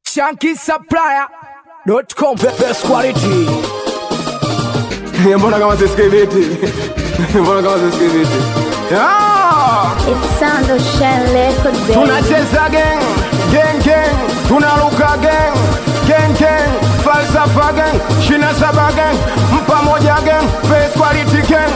ShankySupplier.com. Best quality. Mbona kama sisikii viti? Mbona kama sisikii viti? It's Sound of Shine Record, baby. Tunacheza gang, gang gang, tunaruka gang, gang gang, falsafa gang, shina saba gang, mpamoja gang, best quality gang.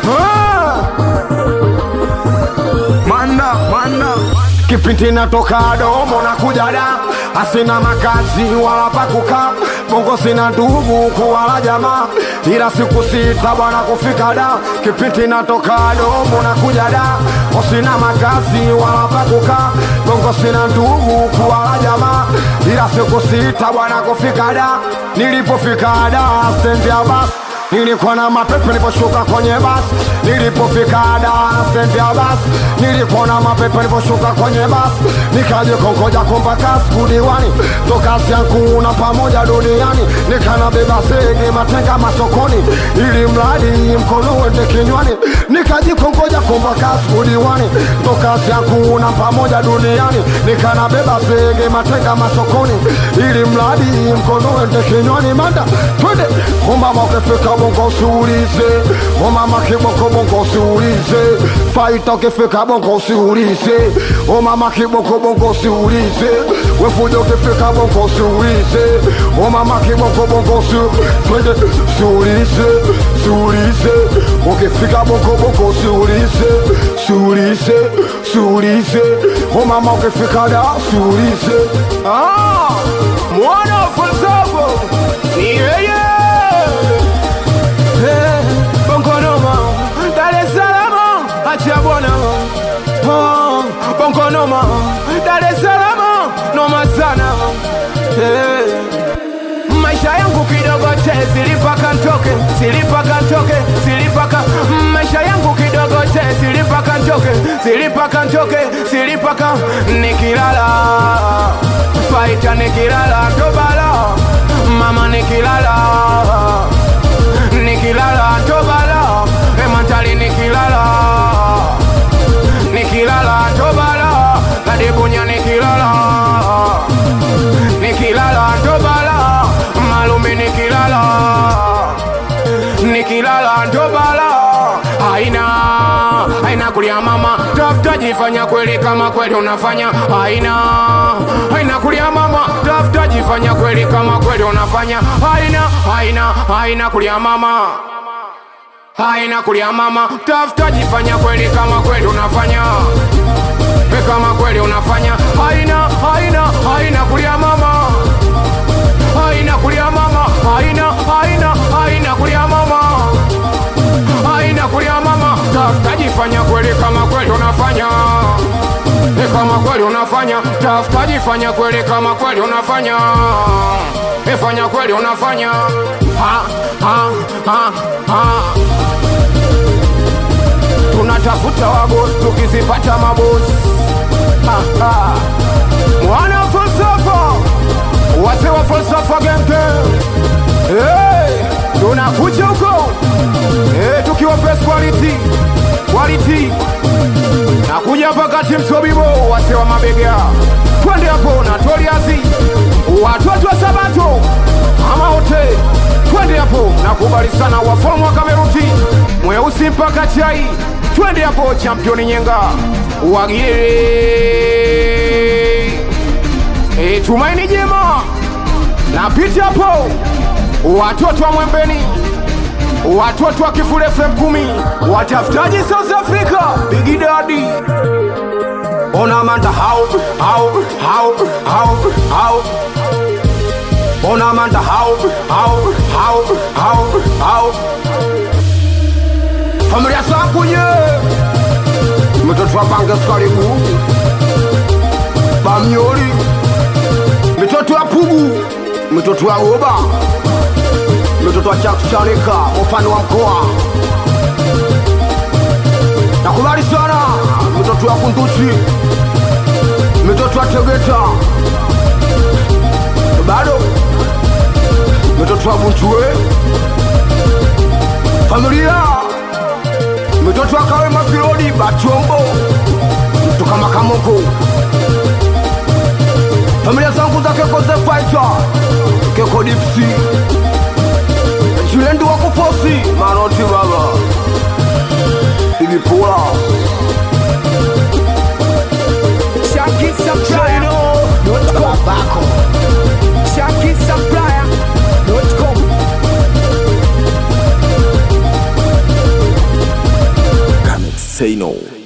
Manda kipindi natoka domo na kuja da, asina makazi wala pakuka, bongo sina ndugu kuwala jamaa, ila siku sita bwana kufika da, kipindi natoka domo na kuja da, asina makazi wala pakuka, bongo sina ndugu kuwala jamaa, ila siku sita bwana kufika da, nilipofika da stendi ya basi, nilikuwa na mapepe niliposhuka kwenye basi, nilipofika da stendi ya basi, nilikuwa na mapepe niliposhuka kwenye basi, nikaje kongoja komba kasi kudiwani, toka sianku na pamoja duniani, nikana beba sege matenga masokoni, ili mradi mkono uende kinywani, nikaje kongoja komba kasi kudiwani, toka sianku na pamoja duniani, nikana beba sege matenga masokoni, ili mradi mkono uende kinywani. Manda twende komba mwakefika bongo usiulize, o mama kiboko bongo usiulize, faita ukifika bongo usiulize, o mama kiboko bongo usiulize, wefujo ukifika bongo usiulize, o mama kiboko bongo usiulize, ukifika bongo usiulize, usiulize, o mama ukifika da usiulize. Mwana falsafa ni yeye. Bongo noma, Dar es Salaam, acha bwana. Bongo noma, Dar es Salaam, noma sana. Maisha yangu kidogo che, silipaka ntoke, maisha yangu kidogo che, silipaka nikilala, faita nikilala, tobala, mama nikilala tobala, emantali nikilala tobala, kadibunya nikilala tobala, malume nikilala tobala. Haina kulia mama, tafuta jifanya kweli kama kweli unafanya. Haina kulia mama, tafuta jifanya kweli kama kweli unafanya. Haina kulia mama, haina kulia mama, tafuta jifanya kweli kama kweli unafanya. Kama kweli unafanya. Haina kulia mama, haina kulia mama, haina kulia mama, haina kulia mama, tafuta jifanya kweli kama kweli unafanya. Kama kweli unafanya, tafuta jifanya kweli kama kweli unafanya. Fanya kweli unafanya. Tunatafuta wabosi, tukizipata mabosi. Mwana falsafa, wase wa falsafa genge. Tunakuja huko tukiwa first quality. Nakuja pakati msobibo, wase wa mabega. Twende hapo na Toriazi, watoto wa Sabato ama hote. Twende hapo, nakubali sana wafomu wa Kameruti, mweusi mpaka chai. Twende hapo championi nyenga wagire. Tumaini jema na pita hapo, watoto wa Mwembeni, watoto wa Kifule FM 10, watafutaji South Africa, Big Daddy. Ona manda how. Ona manda how. Familia zangu nye, mitoto wa Bange Skaribu, Bamiori, mitoto wa Pugu, mitoto wa Oba, mitoto wa Chakuchanika, mfano wa mkoa. Nakubali sana mitoto wa Kunduchi, mitoto wa Tegeta, bado mitoto wa Bunchue, familia mitoto wa Kawe Mafirodi, Bachombo, mtoka Makamoko. Familia zangu za Keko the Fighter, Keko Dipsy, Chilendu wa kufosi, Manoti baba, Igipula, Shaki Supplier, Babako, Shaki Supplier.com. Say no.